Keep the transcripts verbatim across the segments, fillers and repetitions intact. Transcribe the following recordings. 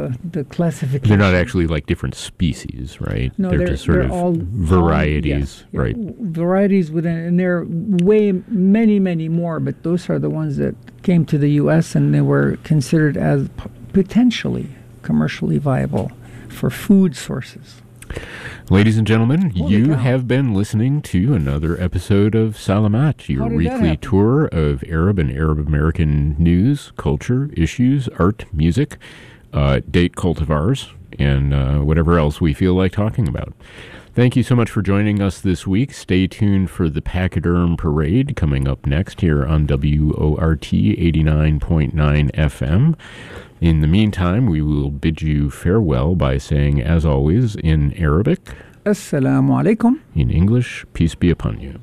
the the classification. They're not actually like different species, right? No, they're, they're just sort they're of all varieties, all, yeah, right? Yeah, varieties within, and there are way many, many more. But those are the ones that came to the U S and they were considered as p- potentially commercially viable for food sources. Ladies and gentlemen, Holy you cow. have been listening to another episode of Salamat, your How did that weekly happen? tour of Arab and Arab American news, culture, issues, art, music, uh, date cultivars, and uh, whatever else we feel like talking about. Thank you so much for joining us this week. Stay tuned for the Pachyderm Parade coming up next here on W O R T eighty-nine point nine F M. In the meantime, we will bid you farewell by saying, as always, in Arabic, Assalamu alaikum. in English, peace be upon you.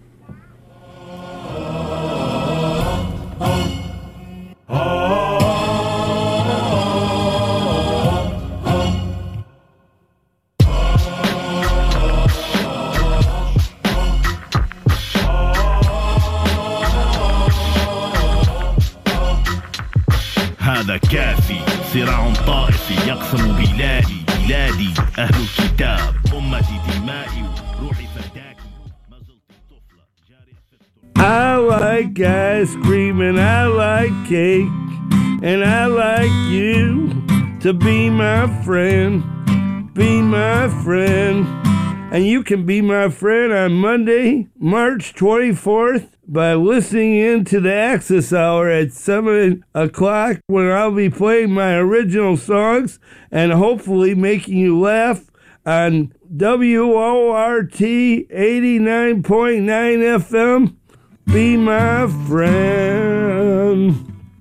هذا كافي صراع طائفي يقسم بلادي بلادي أهل الكتاب أمتي دمائي روحي فداكي ما زلت طفلة جارية في I like ice cream and I like cake and I like you to be my friend, be my friend. And you can be my friend on Monday, March twenty-fourth by listening in to the Access Hour at seven o'clock when I'll be playing my original songs and hopefully making you laugh on W O R T eighty-nine point nine F M. Be my friend.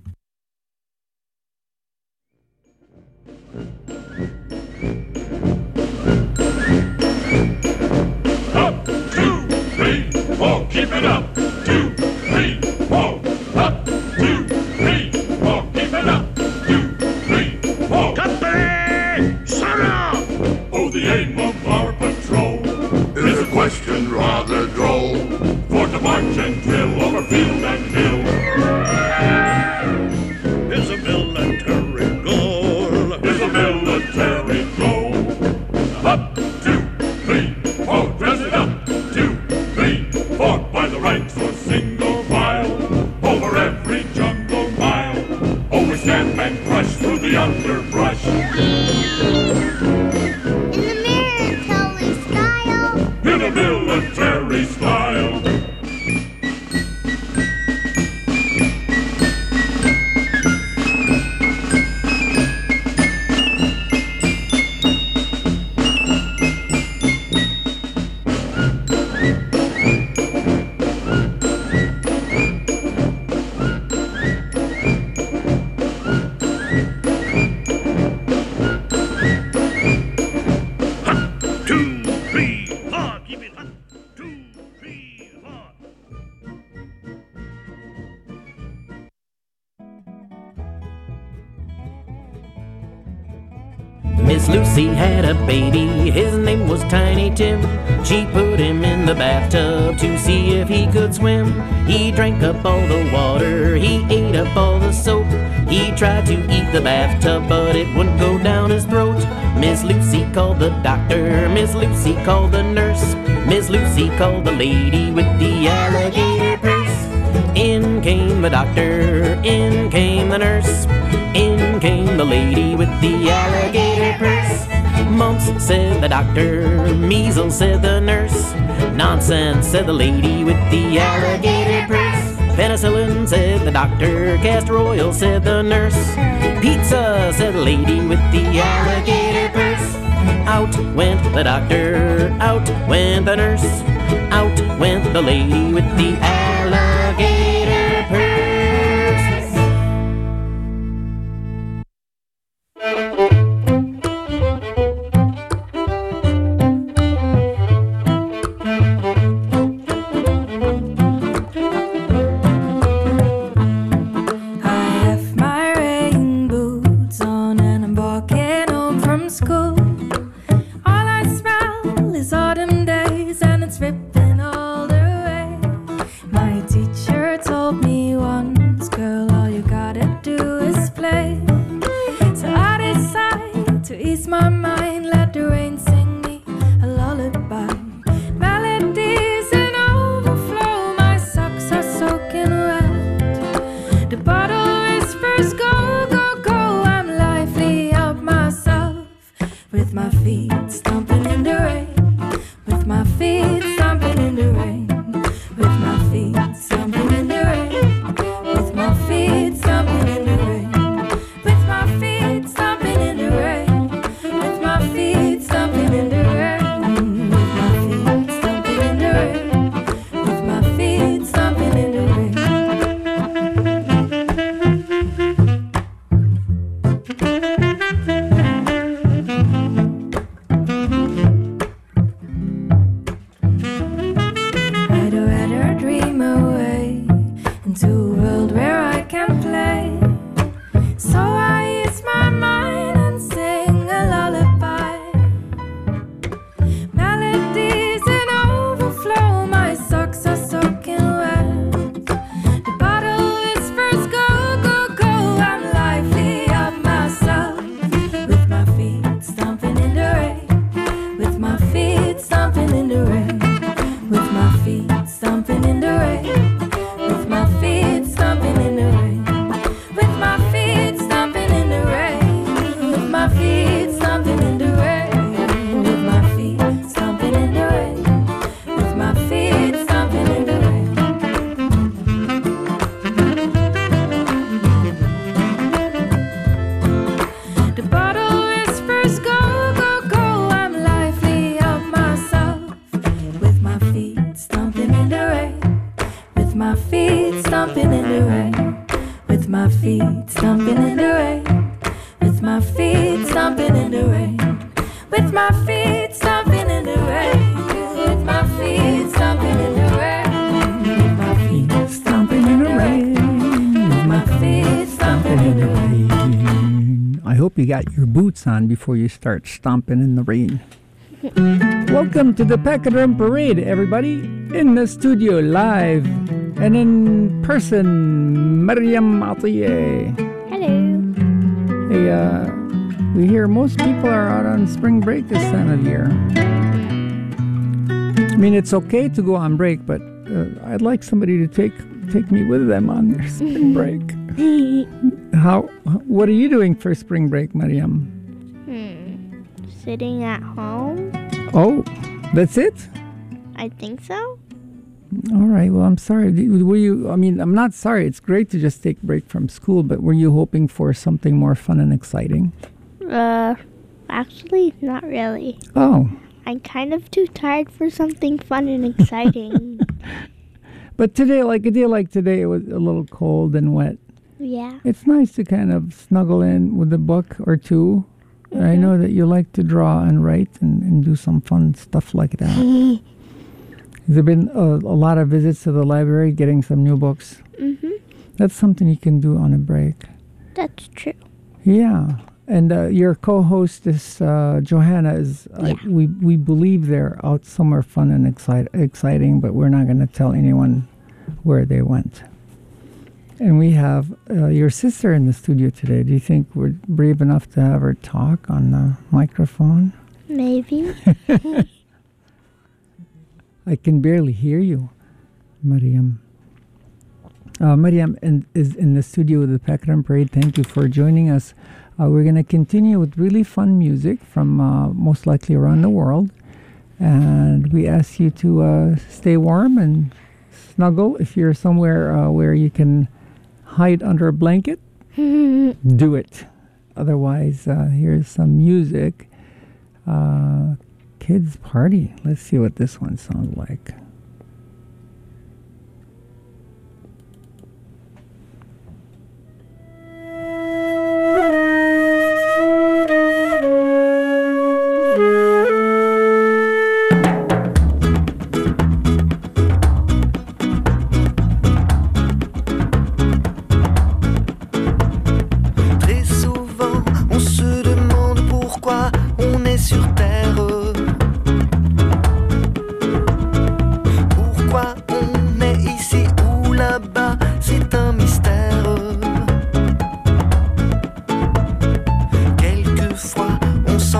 Up, two, three, four, keep it up. Two, three, four. Up, two, three, four, keep it up. Two, three, four. Company! Shut up! Oh, the aim of our patrol is a question rather droll. For to march and drill over field and hill Is a military goal. is a military goal. Up, two, three, four, dress it up. Two, three, four, by the ranks or single file. Over every jungle mile. Oh, we stamp and crush through the underbrush. In the military style. In a military style. Two, three, four, keep it up. Two, three, four. Miss Lucy had a baby, his name was Tiny Tim. She put him in the bathtub to see if he could swim. He drank up all the water, he ate up all the soap. He tried to eat the bathtub, but it wouldn't go down his throat. Miss Lucy called the doctor, Miss Lucy called the nurse. Miss Lucy called the lady with the alligator purse. In came the doctor, in came the nurse. In came the lady with the alligator purse. Mumps, said the doctor. Measles, said the nurse. Nonsense, said the lady with the alligator purse. Penicillin, said the doctor. Castor oil, said the nurse. Pizza, said the lady with the alligator purse. Out went the doctor, out went the nurse. Out went the lady with the alligator purse. Autumn days and it's ripping all the way. My t-shirt's ease my mind, let the rain sing me a lullaby. Melodies in overflow, my socks are soaking wet. The bottle whispers, go, go, go. I'm lively up myself, with my feet stomping in the rain, with my feet stomping in the rain, with my feet stomping in the rain, with my feet stomping in the rain, with my feet stomping in the rain, with my feet stomping in the rain, with my feet stomping in the rain, with my feet stomping in the rain. I'd rather dream away into a world where I can play. So I ease my mind and sing a lullaby. Melodies in overflow, my socks are soaking wet. The bottle whispers, go, go, go. I'm lively up myself, with my feet stomping in the rain, with my feet stomping in the rain, with my feet stomping in the rain, with my feet stomping in the rain, with my feet stomping in the rain, with my feet stomping in the rain, with my feet stomping in the rain, with my feet stomping in the rain. The bottle whispers, go, go, go. I'm lively up myself, with my feet stomping in the rain, with my feet stomping in the rain, with my feet stomping in the rain, with my feet stomping in the rain, with my feet stomping in the rain, with my feet stomping in the rain, with my feet stomping in the rain, with my feet stomping in the rain. I hope you got your boots on before you start stomping in the rain. Welcome to the Pachyderm Parade, everybody. In the studio, live and in person, Mariam Atiyeh. Hello. Hey, uh, we hear most people are out on spring break this time of year. I mean, it's okay to go on break, but uh, I'd like somebody to take take me with them on their spring break. How? What are you doing for spring break, Mariam? Hmm. Sitting at home? Oh, that's it? I think so. All right. Well, I'm sorry. Were you? I mean, I'm not sorry. It's great to just take a break from school, but were you hoping for something more fun and exciting? Uh, actually, not really. Oh. I'm kind of too tired for something fun and exciting. But today, like a day like today, it was a little cold and wet. Yeah. It's nice to kind of snuggle in with a book or two. Mm-hmm. I know that you like to draw and write and, and do some fun stuff like that. Has there been a, a lot of visits to the library, getting some new books? Mm-hmm. That's something you can do on a break. That's true. Yeah. And uh, your co-host is uh, Johanna. Is yeah. uh, we we believe they're out somewhere fun and excite, exciting, but we're not going to tell anyone where they went. And we have uh, your sister in the studio today. Do you think we're brave enough to have her talk on the microphone? Maybe. I can barely hear you, Mariam. Uh, Mariam in, is in the studio with the Pachyderm Parade. Thank you for joining us. Uh, we're going to continue with really fun music from uh, most likely around the world. And we ask you to uh, stay warm and snuggle. If you're somewhere uh, where you can hide under a blanket, do it. Otherwise, uh, here's some music. Uh, Kids Party. Let's see what this one sounds like. Sur terre, pourquoi on est ici ou là-bas, c'est un mystère. Quelquefois on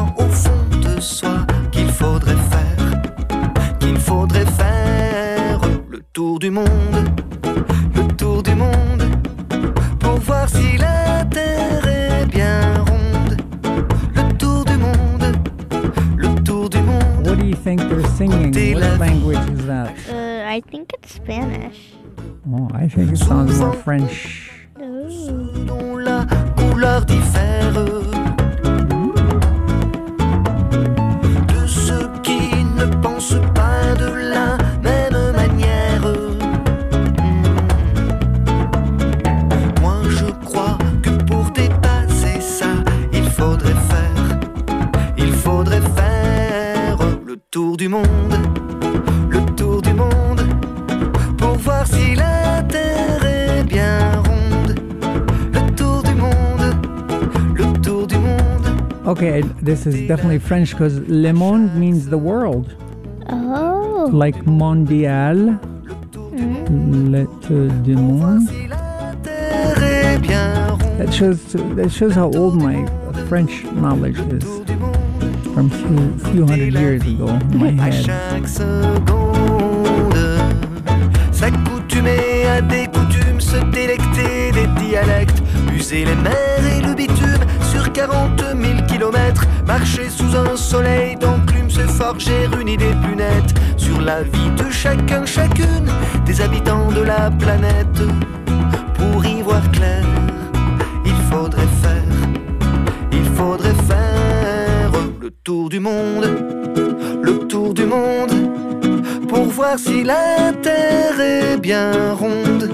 singing. What language is that? Uh, I think it's Spanish. Oh, I think it sounds more French. Dont la couleur diffère de ceux qui ne pensent pas de la même manière. Moi je crois que pour dépasser ça, il faudrait faire, il faudrait faire le tour du monde, le tour du monde, pour voir si la terre est bien ronde. Le tour du monde, le tour du monde. Okay, this is definitely French because Le Monde means the world. Oh. Like mondial. Mm. Le tour du monde. That shows that shows how old my French knowledge is. From few few hundred years ago in my head. Chaque seconde, s'accoutumer à des coutumes, se délecter des dialectes, user les mers et le bitume sur quarante mille kilomètres, marcher sous un soleil d'enclume, se forger une idée plus nette sur la vie de chacun, chacune des habitants de la planète. Pour y voir clair, il faudrait faire, il faudrait faire le tour du monde, le tour du monde, pour voir si la terre est bien ronde.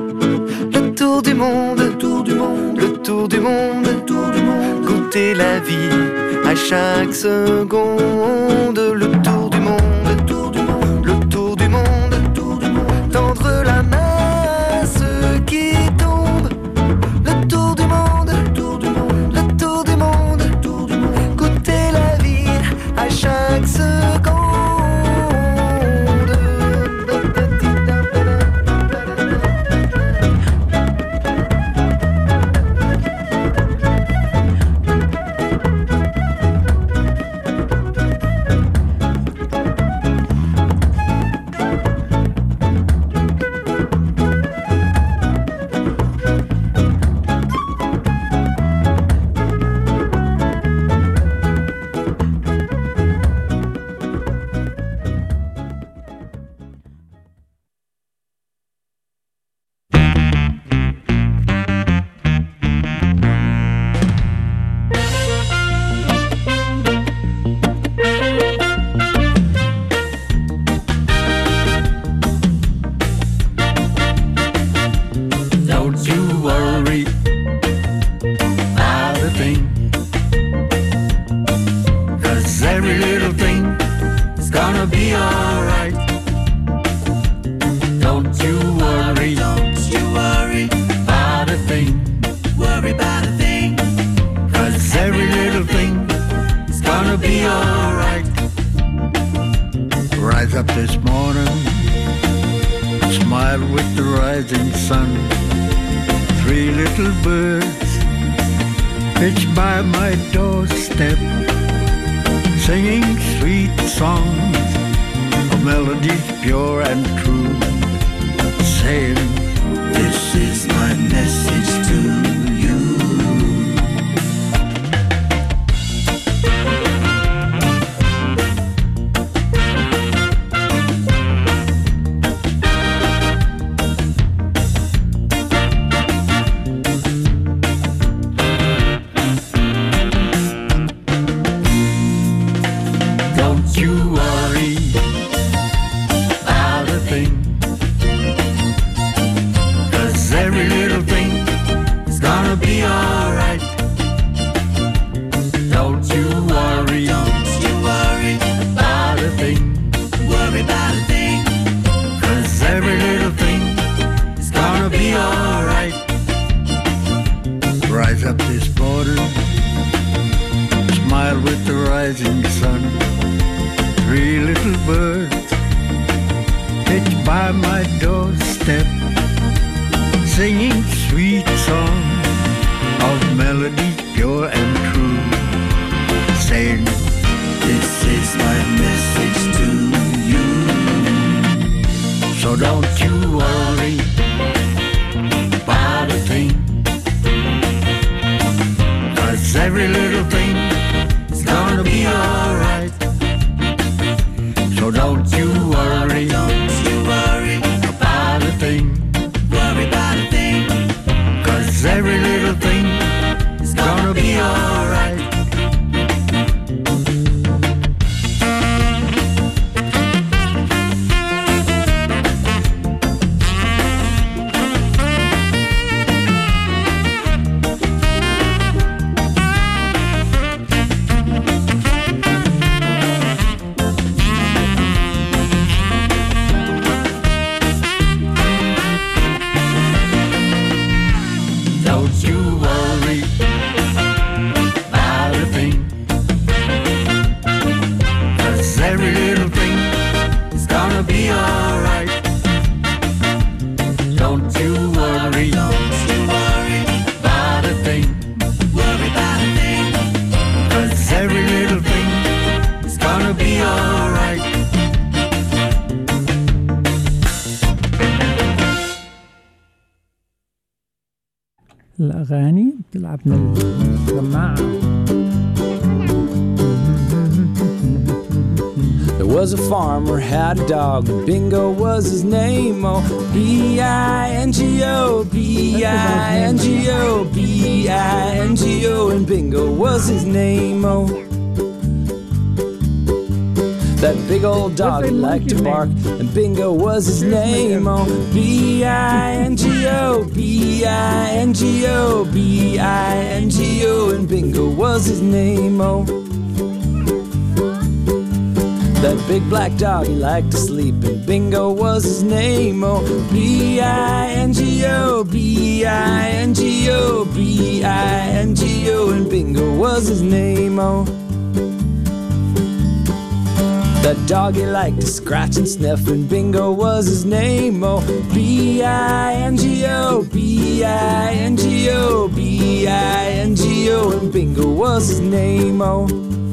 Le tour du monde, le tour du monde, le tour du monde, le tour du monde, goûter la vie à chaque seconde. Le tour du monde, le tour du monde, le tour du monde, le tour du monde, tendre la main à ceux qui tombent. Le tour du monde, le tour du monde, le tour du monde, le tour du monde, goûter la vie à chaque seconde. Don't you gonna be alright. الأغاني بتلعبنا السماعة. There was a farmer, had a dog, and Bingo was his name. Oh, B I N G O, B I N G O, B I N G O, and Bingo was his name. Oh, that big old dog, he liked to bark, and Bingo was his name. Oh, B I N G O, B I N G O, B I N G O, and Bingo was his name. Oh, that big black dog, he liked to sleep, and Bingo was his name. Oh, B I N G O, B I N G O, B I N G O, and Bingo was his name. Oh, that dog, he liked to scratch and sniff, and Bingo was his name. Oh, B I N G O, B I N G O, B I N G O, and Bingo was his name. Oh,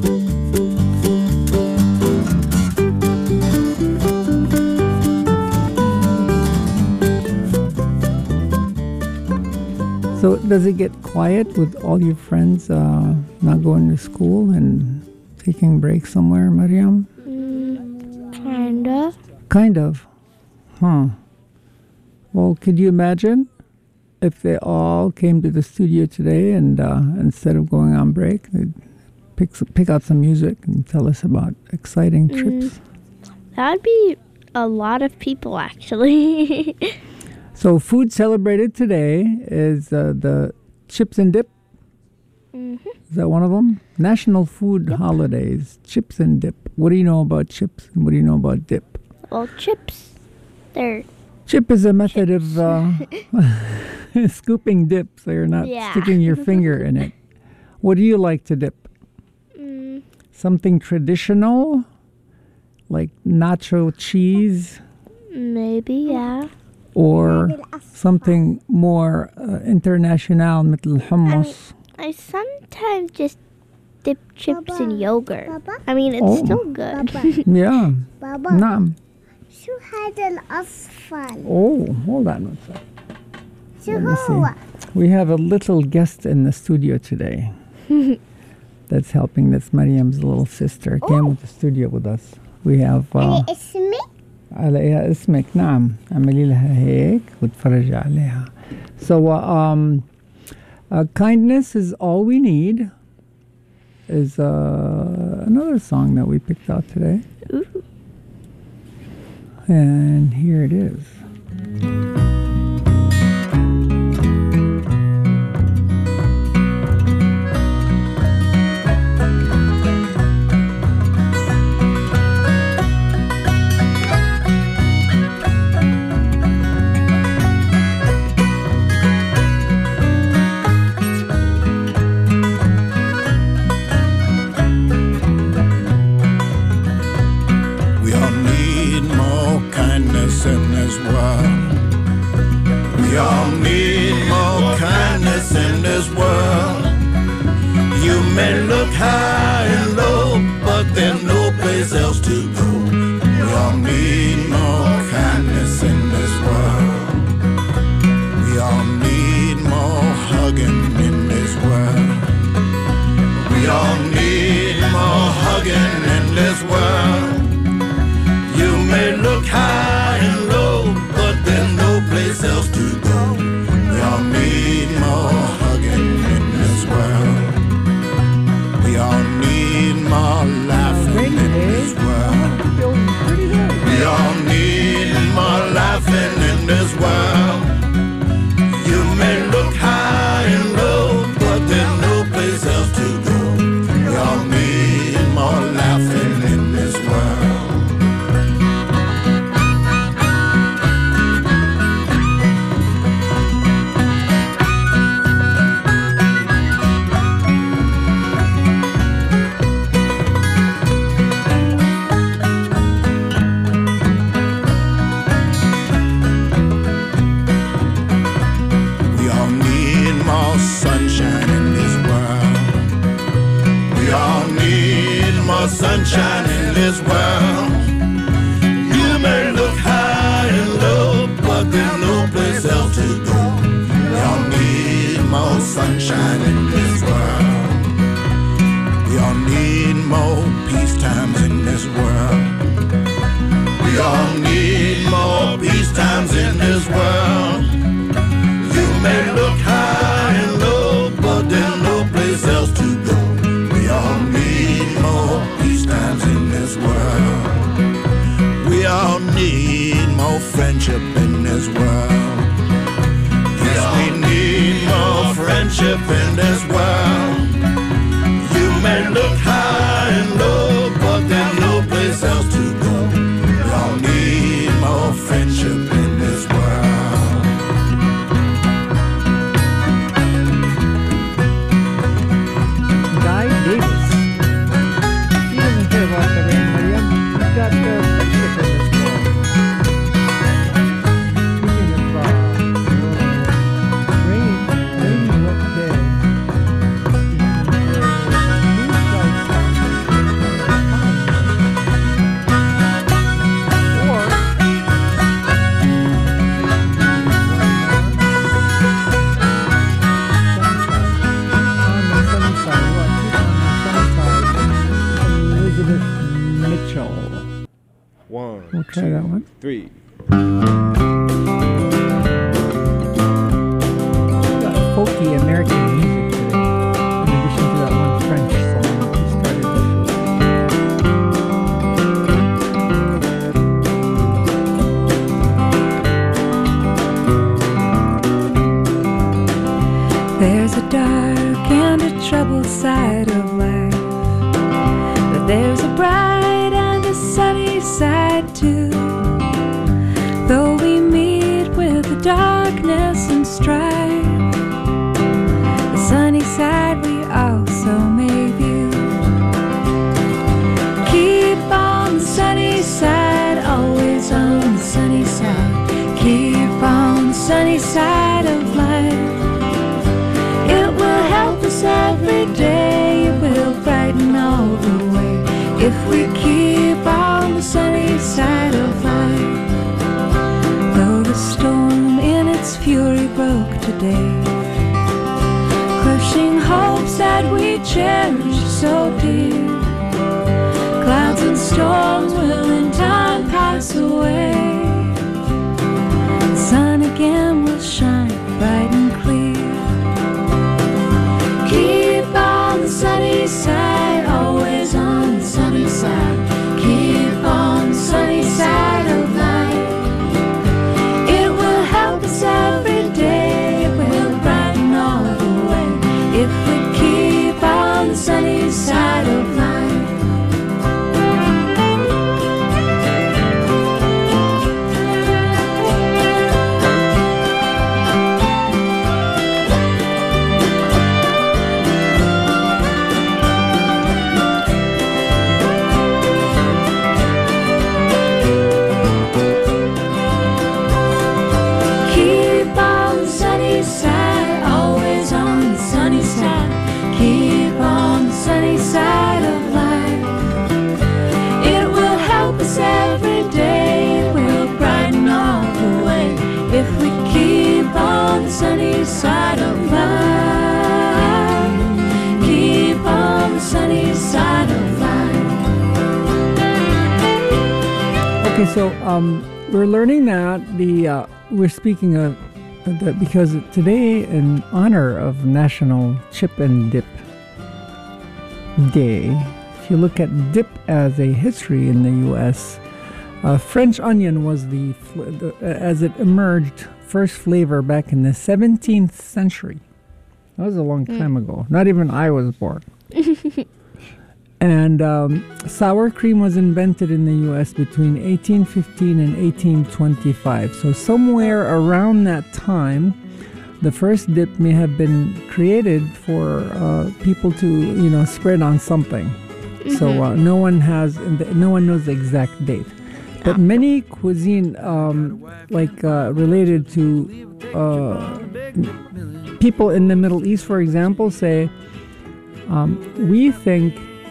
So does it get quiet with all your friends uh, not going to school and taking breaks somewhere, Mariam? Mm, kind of. Kind of. Huh. Well, could you imagine if they all came to the studio today and uh, instead of going on break, they'd pick, pick out some music and tell us about exciting trips? Mm, that would be a lot of people, actually. So food celebrated today is uh, the chips and dip. Mm-hmm. Is that one of them? National Food yep. Holidays, chips and dip. What do you know about chips and what do you know about dip? Well, chips, they're... Chip is a method chips. of uh, scooping dip so you're not yeah. sticking your finger in it. What do you like to dip? Mm. Something traditional? Like nacho cheese? Maybe, yeah. Or something more uh, international, مثل hummus. I, mean, I sometimes just dip chips Baba, in yogurt. Baba? I mean, it's oh. still good. Yeah. Baba. نعم. شو هذا الأصفر؟ Oh, hold on one second. شو هو؟ We have a little guest in the studio today. That's helping. That's Mariam's little sister. Came to the studio with us. We have... Uh, اسمي؟ عليها اسمك نعم اعملي لها هيك وتفرجي عليها. So uh, um, uh, kindness is all we need is uh, another song that we picked out today. Ooh. And here it is. In this world, we all need more kindness in this world. You may look high and low, but there's no place else to go. We all need more kindness in this world. We all need more hugging in this world. We all need more hugging in this world. You may look high and low, but there's no place else to go. We all need more hugging in this world. We all need more laughing in this world. We all need more laughing in this world. You may look high and low, but there's no place else to go. We all need more laughing in this world. Sunshine in this world. You may look high and low, but there's no place else to go. We all need more sunshine in this world. We all need more peace times in this world. We all need more peace times in this world. You may look high and low, but there's no place else to go. We all need more peace times in this world. We all need more friendship in this world. Yes, we need more friendship in this world. You may look high and low, but there's no place else to go. We all need more friendship in this world. Guy Davis. He doesn't care about the rain, but he's got the friendship in this world. Speaking of uh, rain, rainy wet day. Mitchell. One, We'll try two, that one. three. We've got folky American music today, in addition to that one French song we started the There's a dark and a troubled side of life, but there's a bright and a sunny side too. Though we meet with the darkness and strife, the sunny side we also may view. Keep on the sunny side, always on the sunny side. Keep on the sunny side of life. It will help us every day, it will brighten all the way, if we keep on the sunny side of life. Though the storm in its fury broke today, crushing hopes that we cherished so dear, clouds and storms will in time pass away. The sun again will shine bright and clear. Keep on the sunny side, always on the sunny side. Keep on the sunny side of life. It will help us every day, it will brighten all the way, if we keep on the sunny side of life. Keep on the sunny side, always on the sunny side. Keep on the sunny side of life. It will help us every day, it will brighten all the way, if we keep on the sunny side of life. Keep on the sunny side of life. Okay, so um, we're learning that the uh, we're speaking of that because today, in honor of National Chip and Dip Day, if you look at dip as a history in the U S, uh, French onion was the, fl- the as it emerged first flavor back in the seventeenth century. That was a long time ago. Not even I was born. And um, sour cream was invented in the U S between eighteen fifteen and eighteen twenty-five. So somewhere around that time, the first dip may have been created for uh, people to, you know, spread on something. Mm-hmm. So uh, no one has, no one knows the exact date. But many cuisine, um, like uh, related to uh, people in the Middle East, for example, say, um, we think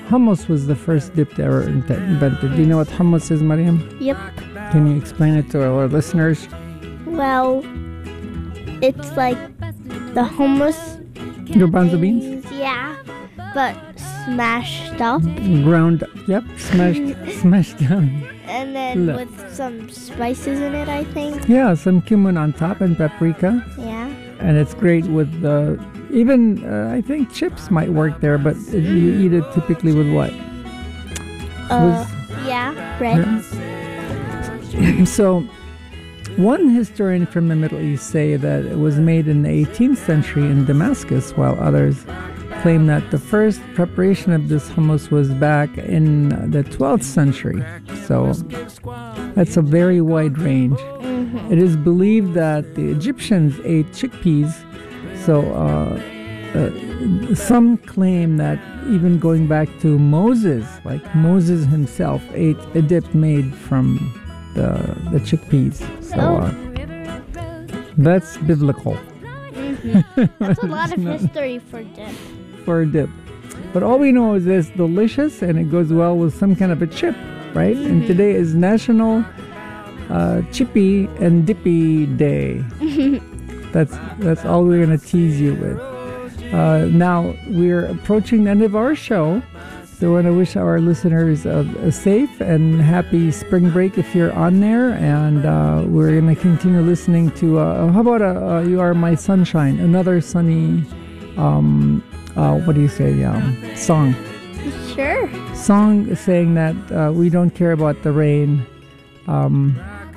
hummus was the first dip to ever int- invented. Do you know what hummus is, Mariam? Yep. Can you explain it to our listeners? Well, it's like the hummus. Garbanzo beans? Yeah, but smashed up. Ground, yep, smashed, smashed down. And then Look. with some spices in it, I think. Yeah, some cumin on top and paprika. Yeah. And it's great with uh, even, uh, I think chips might work there, but it, you eat it typically with what? Uh, yeah, bread. Yeah. So, one historian from the Middle East say that it was made in the eighteenth century in Damascus, while others claim that the first preparation of this hummus was back in the twelfth century. So that's a very wide range. Mm-hmm. It is believed that the Egyptians ate chickpeas. So uh, uh, some claim that even going back to Moses, like Moses himself ate a dip made from the, the chickpeas. So uh, that's biblical. Mm-hmm. That's a lot of history for dip. For a dip. But all we know is it's delicious and it goes well with some kind of a chip, right? Mm-hmm. And today is National uh, Chippy and Dippy Day. that's that's all we're going to tease you with. Uh, now, we're approaching the end of our show. So I want to wish our listeners a, a safe and happy spring break if you're on there. And uh, we're going to continue listening to, uh, how about uh, uh, You Are My Sunshine, another sunny, um, uh, what do you say, um, song. Sure. Song saying that uh, we don't care about the rain. Um,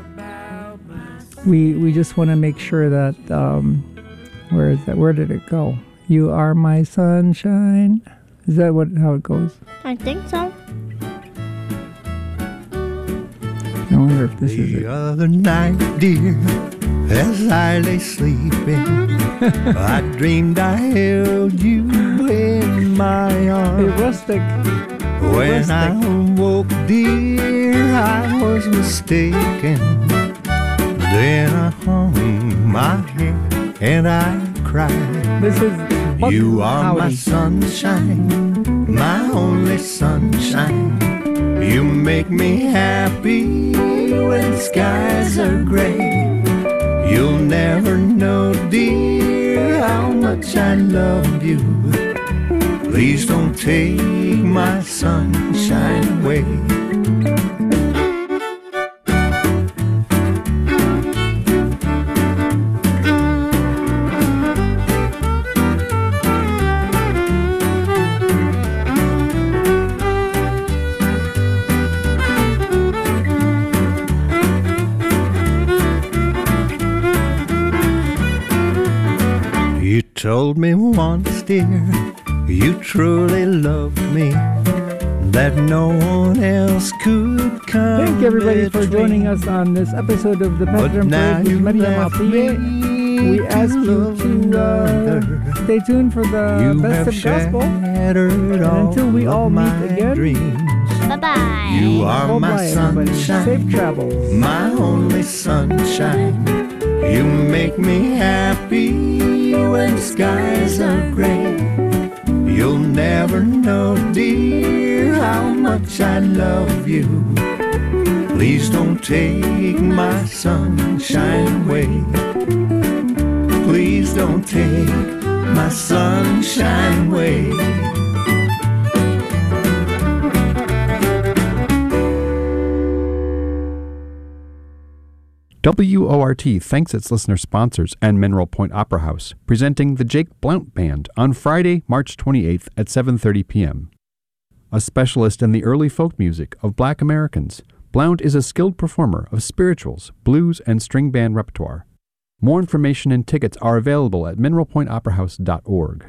we we just want to make sure that, um, where is that? Where did it go? You are my sunshine. Is that what how it goes? I think so. I wonder if this is it. The other night, dear, as I lay sleeping, I dreamed I held you in my arms. A rustic. When rustic. I woke, dear, I was mistaken. Then I hung my head and I cried. This is Buck You are Howdy. my sunshine, my only sunshine. You make me happy when skies are gray. You'll never know, dear, how much I love you. Please don't take my sunshine away. You told me once, dear, you truly loved me, that no one else could come. Thank you everybody for between. joining us on this episode of the But Pattern now Praise with you Mariam left Atiyeh. me We ask you love to uh, another. stay tuned for the You best have of gospel. shattered And all until we all of meet my again, dreams. Bye-bye. You are Bye-bye, my everybody. sunshine, Safe travels. my only sunshine. You make me happy when skies are gray. You'll never know, dear, how much I love you. Please don't take my sunshine away. Please don't take my sunshine away. W O R T thanks its listener sponsors and Mineral Point Opera House, presenting the Jake Blount Band on Friday, March twenty-eighth at seven thirty p.m. A specialist in the early folk music of Black Americans, Blount is a skilled performer of spirituals, blues, and string band repertoire. More information and tickets are available at mineral point opera house dot org.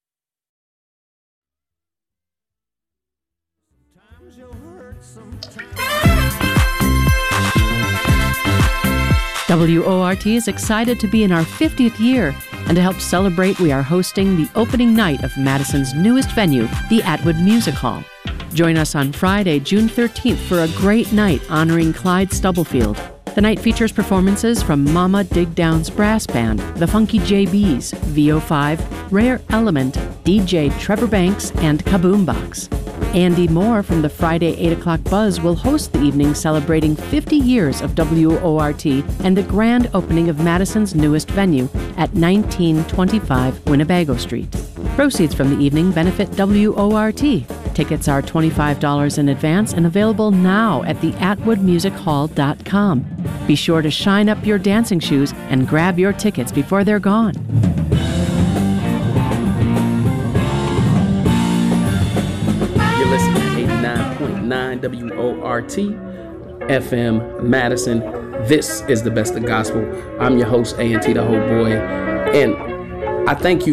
W O R T is excited to be in our fiftieth year, and to help celebrate, we are hosting the opening night of Madison's newest venue, the Atwood Music Hall. Join us on Friday, June thirteenth for a great night honoring Clyde Stubblefield. The night features performances from Mama Dig Down's Brass Band, the Funky J Bs, V O five, Rare Element, D J Trevor Banks, and Kaboom Box. Andy Moore from the Friday eight o'clock Buzz will host the evening celebrating fifty years of W O R T and the grand opening of Madison's newest venue at nineteen twenty-five Winnebago Street. Proceeds from the evening benefit W O R T. Tickets are twenty-five dollars in advance and available now at the atwood music hall dot com. Be sure to shine up your dancing shoes and grab your tickets before they're gone. You're listening to eighty-nine point nine W O R T F M Madison. This is the best of gospel. I'm your host, A N T the Whole Boy, and I thank you